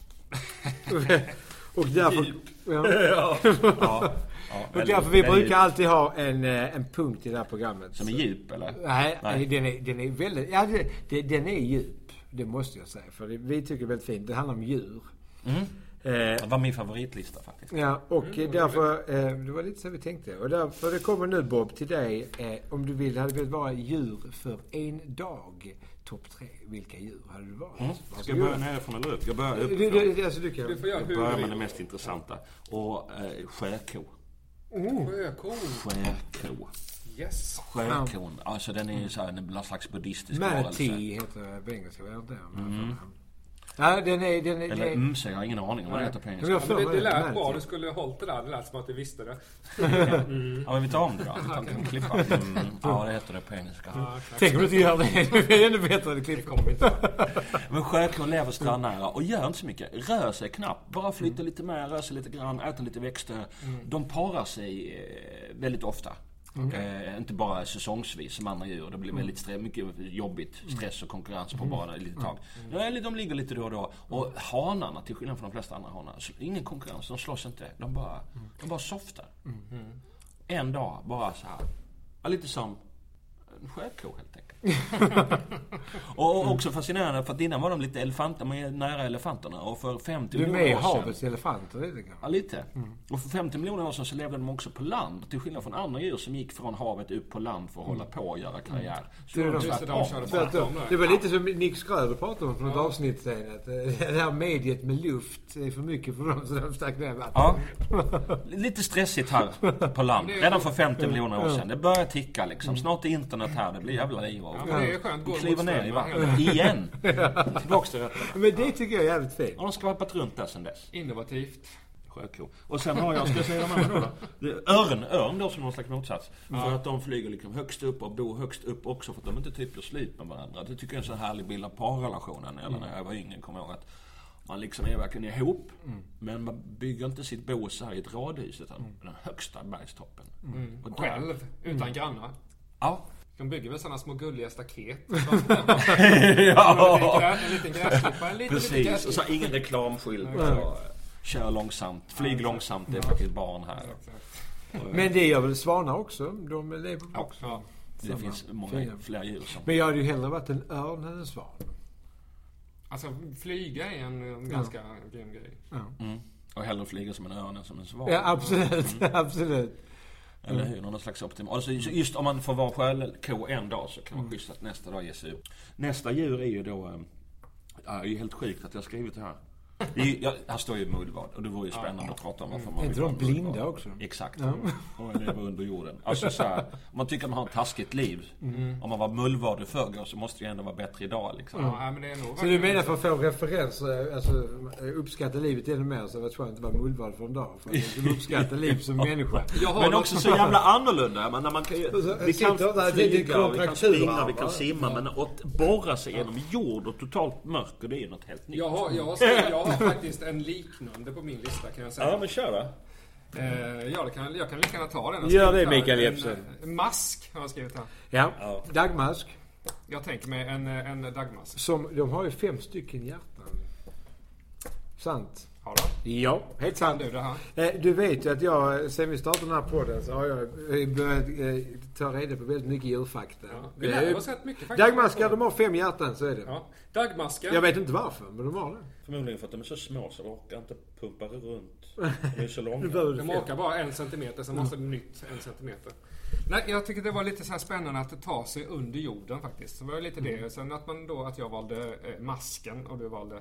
och därför, djup. Ja. ja. ja. Ja, och därför vi brukar djup. alltid ha en, en punkt i det här programmet. Som är djup, eller? Nej, Nej. Den, är, den är väldigt... Ja, det, det, den är djup. Det måste jag säga. För det, vi tycker väldigt fint. Det handlar om djur. Mm. Eh, det var min favoritlista faktiskt. Ja, och mm, därför... Eh, det var lite så vi tänkte. Och därför det kommer nu, Bob, till dig. Eh, om du vill, hade det velat vara djur för en dag. Topp tre. Vilka djur hade du varit? Mm. Ska jag börja nerifrån eller upp? Jag börjar upp. Du, du, alltså, du kan... Du får göra hur börjar med det mest intressanta. Och eh, sjöko. Oh. Sjöko. Sjöko. Yes. Sjökon. Alltså den är ju så här en slags buddhistisk Manatee heter det på engelska. Mm. Ja, den är... Den är Eller det... umse, jag har ingen aning om vad det heter på engelska. Ja, men det, det lät bra, du skulle ha hållit det där. Det lät som att du visste det. mm. Ja, men vi tar om det då. Vi tar okay. en klippa. Mm. Ja, det heter det på engelska. Ja, tänk om du inte gör det. Det är ännu bättre att klippa. Men sjökon lever strandnära och gör inte så mycket. Rör sig knappt. Bara flyttar lite mer, rör sig lite grann, äter lite växter. Mm. De parar sig väldigt ofta. Okay. Eh, inte bara säsongsvis som andra djur. Det blir väldigt stress, mycket jobbigt. Stress och konkurrens på bara ett litet tag. Mm. De ligger lite då och då. Och hanarna, till skillnad från de flesta andra hanar, ingen konkurrens, de slåss inte. De bara, mm. de bara softar. Mm. En dag, bara så här. Ja, lite som en sjöko helt enkelt. Och också fascinerande för att innan var de lite elefanter, man är nära elefanterna. Och för femtio du är miljoner med år sedan, havets elefanter lite grann. Ja, lite. Mm. Och för femtio miljoner år sedan så levde de också på land. Till skillnad från andra djur som gick från havet upp på land för att mm. hålla på och göra karriär. Så det, de de, de, de, det var lite som Nick Scröder pratade om från ett ja. avsnitt sen. Att det här mediet med luft är för mycket för dem så de stack ner vatten. Ja. Lite stressigt här på land. Redan för femtio miljoner år sedan. Det börjar ticka liksom. Snart är internet här. Det blir jävla liv. Ja, men det är skönt. Vi kliver ner i vattnet igen. Tillbaks till rätta. Men det tycker jag är jävligt fint. Och de ska vappat runt där sen dess. Innovativt. Sjöko. Och sen har jag, ska jag säga de andra då, då? Örn, örn då som någon slags motsats. Ja. För att de flyger liksom högst upp och bor högst upp också. För att de inte typ gör slut med varandra. Det tycker jag är en sån härlig bild av parrelationen. Eller när jag var yngre kommer jag ihåg att man liksom är verkligen ihop. Mm. Men man bygger inte sitt bo så här i ett radhus utan mm. den högsta bergstoppen. Mm. Och själv, utan mm. grannar. Ja. De bygger väl sådana små gulliga staket. ja. En liten gräsklippa. En liten, precis, liten och så ingen reklamskylt. Ja. Kör långsamt, flyg ja, långsamt. Det är faktiskt barn här. Ja, men det gör väl svanar också? De lever ja, också. Ja. Det finns många fina. Fler djur som... Men jag hade ju hellre varit en örn än en svan. Alltså, flyga är en, en ja. ganska grym grej. Ja. Mm. Och hellre flyga som en örn än som en svan. Ja, absolut. Mm. absolut. Eller hur? Någon slags optimal. Alltså, just om man får vara sjöko en dag så kan man mm. schysst att nästa dag ge sig ut. Nästa djur är ju då... Ja, det är ju helt sjukt att jag har skrivit det här. Det är, ja, här står ju mullvad och det vore ju spännande ja. att prata om varför man vill vara blinda mullvad. Också. Exakt. Ja. Och lever under jorden. Alltså så här, om man tycker att man har ett taskigt liv. Mm. Om man var mullvad i förrgår så måste det ändå vara bättre idag liksom. Ja, ja, men det är nog så du menar för att få referenser, alltså uppskatta livet ännu mer så var det skönt att vara mullvad för en dag. För att du uppskattar liv som människa. Men också så jävla annorlunda. Men när man kan, vi kan flyga, vi kan springa, vi kan simma. Ja. Men att borra sig genom jord och totalt mörker, det är något helt nytt. Jag har, jag har, jag har faktiskt en liknande på min lista kan jag säga. Ja, men kör va? Eh, ja, det kan, jag kan lika gärna ta den. Gör det, Mikael Jeppsen. En, en mask har jag skrivit här. Ja, ja. Dagmask. Jag tänker mig en, en dagmask. Som, de har ju fem stycken hjärtan. Sant. Ja då. Ja, helt sant. Du, det här? Eh, du vet ju att jag, sen vi startade den här podden så har jag eh, börjat eh, ta reda på väldigt mycket djurfakta. Ja, vi lär oss rätt mycket faktiskt. Dagmaskar, de har fem hjärtan, så är det. Ja. Dagmaskar. Jag vet inte varför, men de har det. Förmodligen för att de är så små så de orkar inte pumpa runt. De är så långa. De orkar bara en centimeter, så måste det nytt en centimeter. Nej, jag tycker det var lite så här spännande att ta sig under jorden faktiskt. Så var det lite mm. det. Sen att man då, att jag valde eh, masken och du valde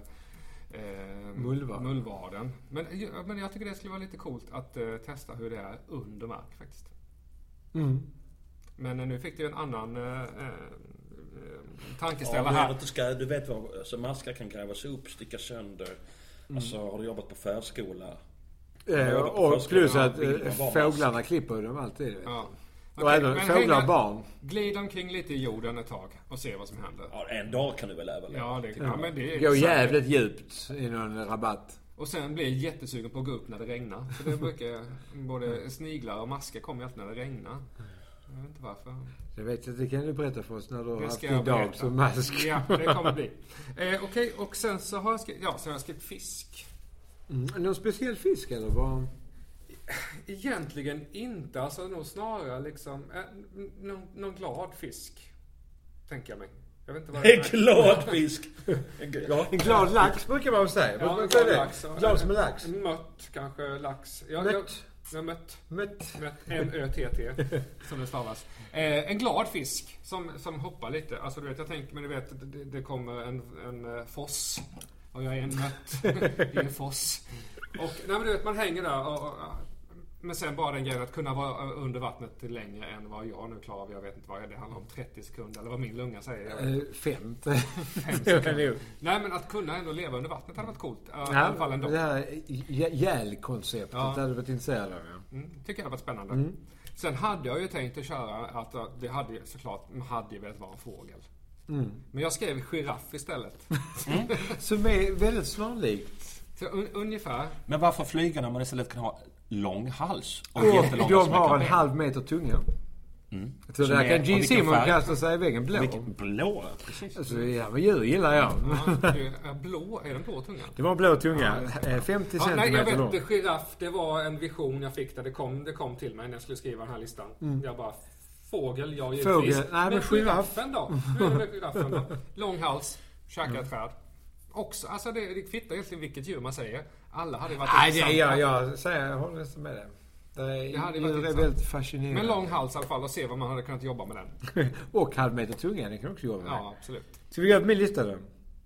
eh, Mullvad. mullvaden. Men, men jag tycker det skulle vara lite coolt att eh, testa hur det är under mark faktiskt. Mm. Men eh, nu fick du en annan eh, eh, tankeställare ja, här. Du, ska, du vet vad, alltså maskar kan grävas upp, sticka sönder. Mm. Alltså har du jobbat på förskola? Eh, och förskola, plus att eh, fåglarna klipper dem alltid. Ja. Och okay, även fåglar och barn. Glid omkring lite i jorden ett tag och se vad som händer. Ja, en dag kan du väl överleva. Ja, det, ja. Ja, men det är gå jävligt djupt i någon rabatt. Och sen blir jag jättesugen på att gå upp när det regnar. För det brukar, både sniglar och maskar kommer alltid när det regnar. Jag vet inte varför. Det vet jag, det kan du berätta för oss när du har haft din dag som mask. Ja, det kommer bli. Eh, Okej, okay, och sen så har jag skrivit, ja, så har jag skrivit fisk. Mm. Någon speciell fisk eller vad? Egentligen inte, alltså nog snarare liksom eh, någon, någon glad fisk, tänker jag mig. Jag vet inte vad det är. En glad fisk. En glad, en glad lax brukar man säga. Ja, man glad det? lax. Glad som en lax. Mött, kanske lax. Ja, mött. Jag, jag, mött. Mött. Mött. M Ö T T som det stavas. Eh, en glad fisk som, som hoppar lite. Alltså du vet, jag tänker, men du vet, det, det kommer en, en foss. Och jag är en mött i en foss. Och nej, men du vet, man hänger där och, och men sen bara den grejen att kunna vara under vattnet längre än vad jag nu klarar av. Jag vet inte vad det handlar om, trettio sekunder eller vad min lunga säger. Uh, fem. Fem sekunder. Nej, men att kunna ändå leva under vattnet hade varit coolt. Uh, ja, i alla fall ändå. Det här gälkonceptet ja. hade du varit intresserad av. Ja. Mm, tycker jag det var spännande. Mm. Sen hade jag ju tänkt att köra att det hade såklart hade ju velat vara en fågel. Mm. Men jag skrev giraff istället. Mm. Som är väldigt snarlikt. Så un- ungefär. Men varför flyga när man istället kan ha lång hals och, och jättelånga de har en halv meter tunga. Mm. Så där kan Gene Simon kasta sig i väggen blå. Vilken blå, precis. Alltså, ja, men djur gillar jag. Ja, är blå, är den blå tunga? Det var en blå tunga, ja. femtio ja, centimeter nej, jag lång. vet, giraff, det var en vision jag fick där det kom, det kom till mig när jag skulle skriva den här listan. Mm. Jag bara, fågel, jag givetvis. Fågel, nej men, men giraffen då? Hur är det giraffen då? Lång hals, käkar ett träd. Också, alltså det, det kvittar egentligen vilket djur man säger. Alla hade varit nej, det, jag, jag säger, jag håller nästan med det. Det är, det hade djur varit är väldigt fascinerande. Men lång hals i alla fall och se vad man hade kunnat jobba med den. Och halv meter tunga, det kan också jobba med. Ja, absolut. Ska vi gå på min lista då?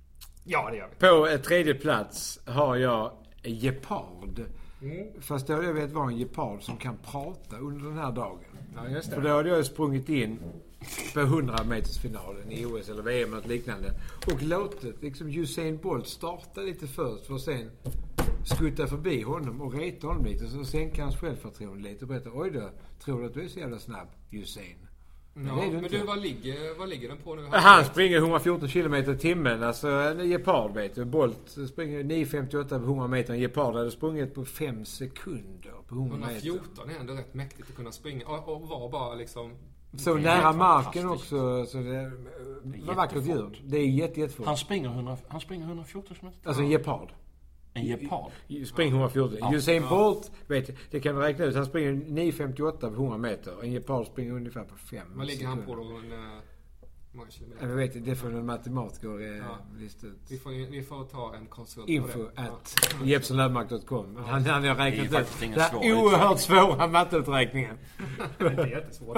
Ja, det gör vi. På ett tredje plats har jag gepard. Mm. Fast då jag vet vad en gepard som kan prata under den här dagen. Ja, just det. För då hade jag sprungit in på hundra meters finalen i O S eller V M eller liknande. Och låtit liksom Usain Bolt starta lite först för att sen skutta förbi honom och reta honom lite. Så sänka hans självförtroende lite och berätta, oj då, tror du att du är så jävla snabb, Usain? Ja, men du, vad ligger, vad ligger den på nu? Han springer hundrafjorton kilometer i timmen. Alltså en gepard vet du. Bolt springer nio femtioåtta på hundra meter. En gepard hade sprungit på fem sekunder på hundra meter. hundrafjorton är ändå rätt mäktigt att kunna springa. Och, och var bara liksom... Så nära marken också. Så det, det var vackert djur. Det är jätte, jättefort. Han springer, hundra, han springer hundrafjorton som Alltså en gepard. En gepard? Springer hundrafjorton. Ja. Usain Bolt, vet du, det kan man räkna ut. Han springer nio femtioåtta på hundra meter. En gepard springer ungefär på fem. Vad ligger han på då? En, uh, många kilometer? Jag vet inte, det får en matematiker uh, ja. lista ut. Vi får, vi får ta en konsult Info på det. at ja. jepsen löfmark punkt com. Ja. Han har räknat ut. Det är, det är oerhört svåra matteuträkningen. Det är jättesvårt.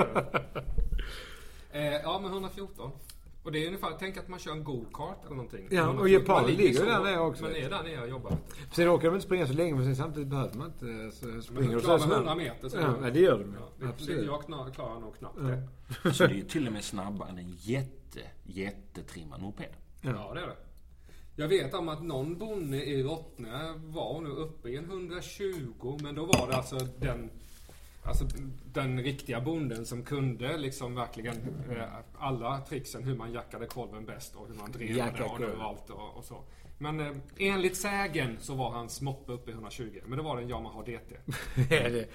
eh, ja, men hundrafjorton. Och det är ungefär, tänk att man kör en go-kart eller någonting. Ja, och Japan ligger ju där nere också. Man är där nere och jobbar. Sen åker de inte springa så länge, men sen samtidigt behöver man inte så springer. Men klarar hundra meter. Så ja, det gör de. Ja, absolut. Jag klarar nog knappt ja. det. Så det är ju till och med snabbare än en jätte, jättetrimmad moped. Ja. ja, det är det. Jag vet om att någon bonde i Rottne var nu uppe i en hundratjugo, men då var det alltså den... Alltså den riktiga bonden som kunde liksom verkligen eh, alla tricksen hur man jackade kolven bäst och hur man drev det och överallt och, och så. Men eh, enligt sägen så var hans moppe uppe i hundratjugo, men det var en Yamaha D T. det,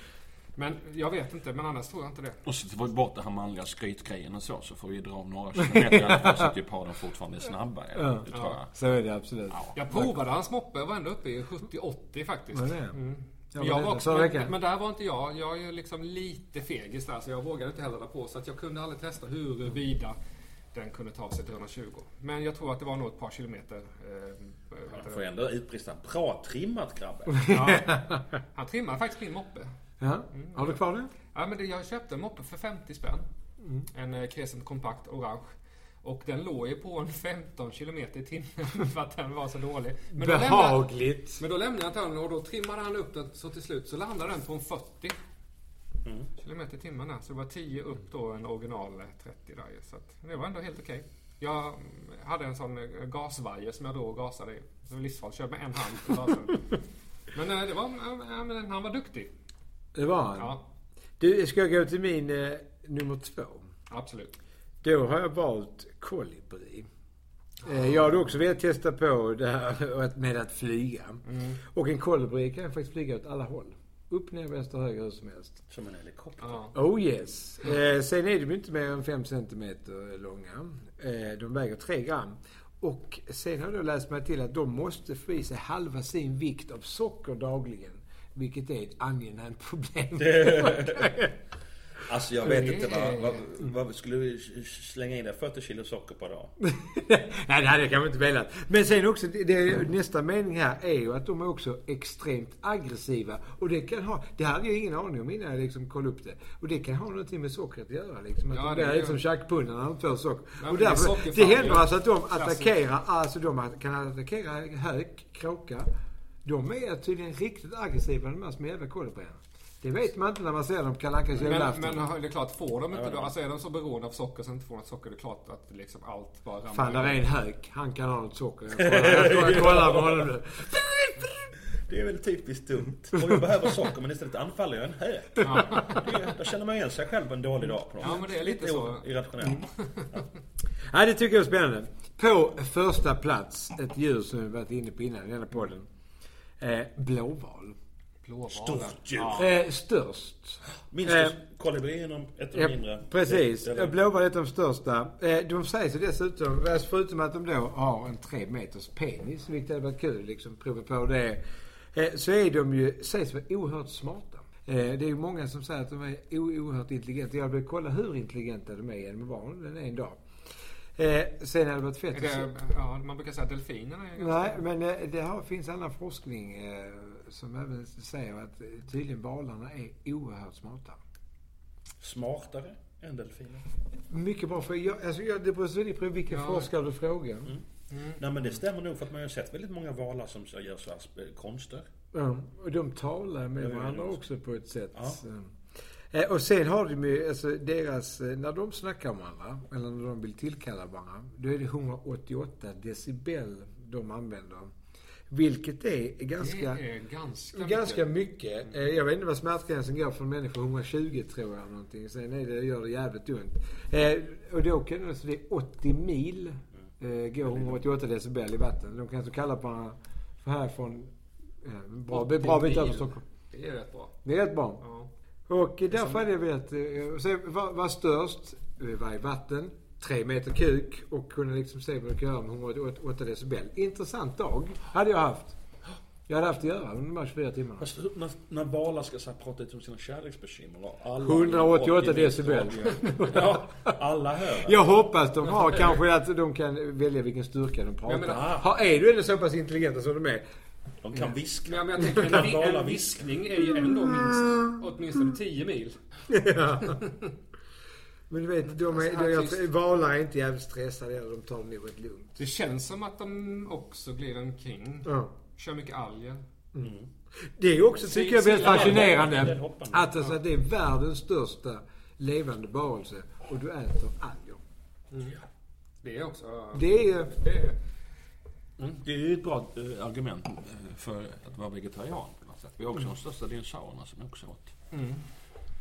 Men jag vet inte, men annars tror jag inte det. Och så får vi bort det här manliga skrytgrejen och så, så får vi dra av några kilometer i alla fall så att typ har den fortfarande snabbare. Ja. Det tror jag. Så är det absolut. Ja. Jag provade hans moppe, jag var ändå uppe i sjuttio åttio faktiskt. Ja, det är. Mm. Jag jag var var också, men, men där var inte jag. Jag är liksom lite fegis där, så jag vågade inte heller där på. Så att jag kunde aldrig testa huruvida den kunde ta sig till etthundratjugo. Men jag tror att det var nog ett par kilometer. Eh, Han får ändå utbrista. Bra trimmat, grabben. Ja, han trimmade faktiskt min moppe. Ja. Mm. Har du kvar det? Ja, men det, jag köpte en moppe för femtio spänn. Mm. En eh, Crescent kompakt orange. Och den låg ju på en femton kilometer i timmen för att den var så dålig. Men behagligt. Då lämnade, men då lämnade jag den och då trimmade han upp den, så till slut så landade den på en fyrtio mm. kilometer i timmen där. Så det var tio upp då, en original trettio där. Så att det var ändå helt okej. Okay. Jag hade en sån gasvajer som jag då gasade i. Det var livsfarligt, körde med en hand på gasen. Men eh, det var, ja, men han var duktig. Det var han? Ja. Du, ska jag gå till min eh, nummer två? Absolut. Då har jag valt kolibri. Eh, jag hade också velat testa på det här med att flyga. Mm. Och en kolibri kan faktiskt flyga åt alla håll. Upp, ner, vänster, höger, hur som helst. Som en helikopter. Ja. Oh yes. Eh, sen är de inte mer än fem centimeter långa. Eh, de väger tre gram. Och sen har jag läst mig till att de måste få i sig halva sin vikt av socker dagligen. Vilket är ett angenämt problem. Alltså jag vet inte vad, vad, vad skulle vi slänga in där? fyrtio kilo socker på dag? Nej, det hade jag kanske inte velat. Men sen också, det, nästa mening här är ju att de är också extremt aggressiva. Och det kan ha, det hade jag ingen aning om innan jag liksom kollade upp det. Och det kan ha någonting med sockret att göra liksom. Att ja, de är liksom tjackpunnar när de får socker. Ja, och därför, det, det händer alltså att de attackerar, alltså de kan attackera hök, kråka. De är tydligen riktigt aggressiva, de här små kolibrierna. Det vet man inte när man ser dem Kalle Ankas julafton. Men, men det är klart, får de inte då? Alltså är de så beroende av socker så inte får något socker, det är klart att liksom allt bara ramlar. Fan, där är en hök. Han kan ha något socker. Jag kollar, jag kollar på honom nu. Det är väl typiskt dumt. Och jag behöver socker, men istället anfaller jag en hök. Ja. Då känner man igen sig själv en dålig dag på dem. Ja, men det är lite, lite så irrationellt. Ja. Ja, det tycker jag är spännande. På första plats, ett djur som vi varit inne på innan i den här podden. Eh, blåval. Stort djur. Ja. Eh, störst. Minst eh, kolibri är ett av de mindre. Precis. Blåval är ett av de största. Eh, de säger sig dessutom, förutom att de då har en tre meters penis, vilket hade varit kul liksom prova på det. Eh, så är de ju, sägs vara oerhört smarta. Eh, det är ju många som säger att de är oerhört intelligenta. Jag vill kolla hur intelligenta de är genom att vara den en dag. Eh, sen hade det varit fett. Det, ja, man brukar säga att delfinerna är ganska... Nej, men eh, det har, finns annan forskning eh, som även säger att tydligen valarna är oerhört smarta. Smartare än delfiner? Mycket bra, för jag, alltså, jag, det beror väldigt på vilken ja. forskare du frågar. Mm. Mm. Nej, men det stämmer nog, för att man har sett väldigt många valar som så gör så här konster. Ja, och de talar med ja, varandra också på ett sätt. Ja. Eh, och sen har de ju, alltså deras, när de snackar om varandra, eller när de vill tillkalla varandra, då är det hundraåttioåtta decibel de använder. Vilket är ganska, det är ganska, ganska mycket. mycket. Eh, jag vet inte vad smärtgränsen går för människor, hundratjugo tror jag någonting. Sen är det, gör det jävligt ont. Eh, och då kan det, alltså det är åttio mil eh, går hundraåttioåtta decibel i vatten. De kan så kalla på varandra för härifrån eh, bra, bra bit över Stockholm. Det är rätt bra. Det är rätt bra. Ja. Och därför hade jag velat se vad, vad störst var i vatten, tre meter kuk och kunde liksom se vad det kan göra med hundraåtta decibel. Intressant dag hade jag haft. Jag hade haft att göra under de här tjugofyra timmarna. Fast när, när balar ska så prata ut om sina kärleksbekymmer. hundraåttioåtta decibel. Ja, alla hör. Jag hoppas de har kanske att de kan välja vilken styrka de pratar. Men, ha, är du ändå så pass intelligenta som de är? De kan viska. Ja, men jag tänker, en, en viskning är ju ändå minst åtminstone tio mil. Ja. Men du vet, de är, de, valar är inte jävligt stressade, eller de tar det nog ett lugnt. Det känns som att de också glider omkring. Ja. Kör mycket alger. Mm. Det är ju också, tycker jag, väldigt fascinerande att alltså, det är världens största levande varelse och du äter alger. Mm. Det är också... Det är... Det är Mm. Det är ju ett bra äh, argument äh, för att vara vegetarian på något sätt. Vi har också mm. de största dinosaurierna som är också åt. Mm.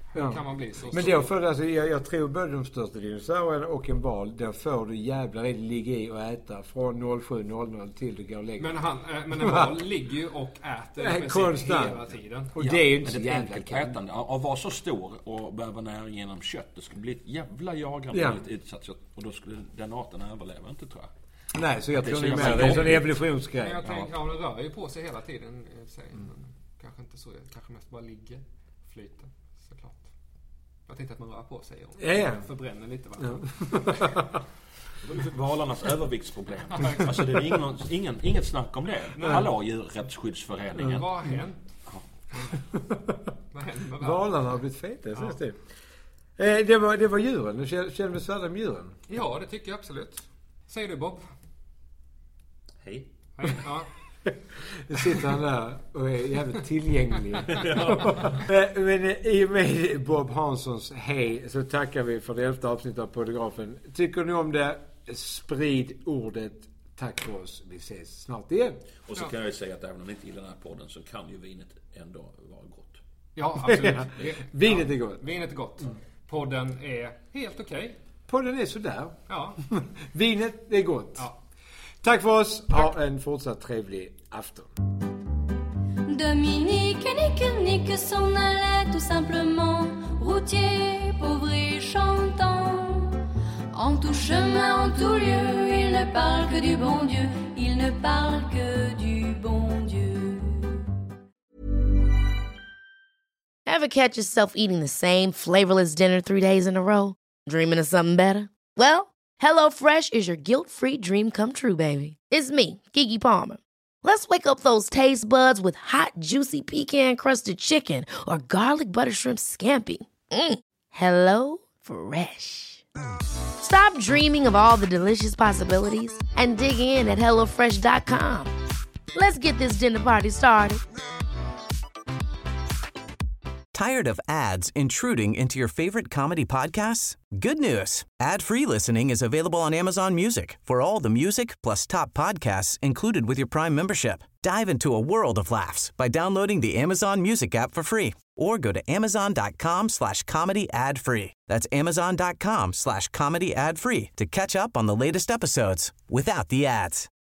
Ja. Kan man bli så men då för alltså, jag, jag tror både de största dinosaurierna och en val, då får du jävlar i ligga i och äta från noll sju noll noll till du går och lägger. Men, han, äh, men en val ligger ju och äter konstant hela tiden. Och det är ju inte så jävla ätande. Att vara så stor och behöva nära genom kött, det skulle bli ett jävla jagande ja. lite utsatt kött, och då skulle den arten överleva inte, tror jag. Nej, så jag tror ni med. Det är en sån evolutionsgrej. Men jag tänker, ja, den rör ju på sig hela tiden. Mm. Kanske inte så, kanske mest bara ligger och flyter, såklart. Jag tänkte att man rör på sig och ja, ja. förbränner lite. Va? Ja. Valarnas överviktsproblem. Alltså det är ingen, ingen, inget snack om det. Nej. Hallå, djurrättsskyddsföreningen. Mm. Vad har hänt? Ja. Vad händer med valarna har blivit feta, ja. det. Eh, det, var, det var djuren. Du känner du färdig med djuren? Ja, det tycker jag absolut. Säger du, Bob? Hej. Hej, ja. Nu sitter han där och är jävligt tillgänglig. Men i och med Bob Hanssons hej så tackar vi för det elfte avsnittet av Podgrafen. Tycker ni om det? Sprid ordet. Tack för oss. Vi ses snart igen. Och så kan jag ju säga att även om ni inte gillar den här podden så kan ju vinet ändå vara gott. Ja, absolut. Vinet ja, är gott. Vinet är gott. Mm. Podden är helt okej. Okay. Podden är sådär. Ja. Vinet är gott. Ja. Tack för oss. Ha en fortsatt trevlig afton. Dominique, nique, nique s'en allait tout simplement, routier, pauvre et chantant. En tout chemin, en tout lieu, il ne parle que du bon Dieu, il ne parle que du bon Dieu. Ever catch yourself eating the same flavorless dinner three days in a row? Dreaming of something better? Well, HelloFresh is your guilt-free dream come true, baby. It's me, Keke Palmer. Let's wake up those taste buds with hot, juicy pecan-crusted chicken or garlic butter shrimp scampi. Mm. Hello Fresh. Stop dreaming of all the delicious possibilities and dig in at hello fresh dot com. Let's get this dinner party started. Tired of ads intruding into your favorite comedy podcasts? Good news. Ad-free listening is available on Amazon Music for all the music plus top podcasts included with your Prime membership. Dive into a world of laughs by downloading the Amazon Music app for free or go to amazon.com slash comedy ad free. That's amazon.com slash comedy ad free to catch up on the latest episodes without the ads.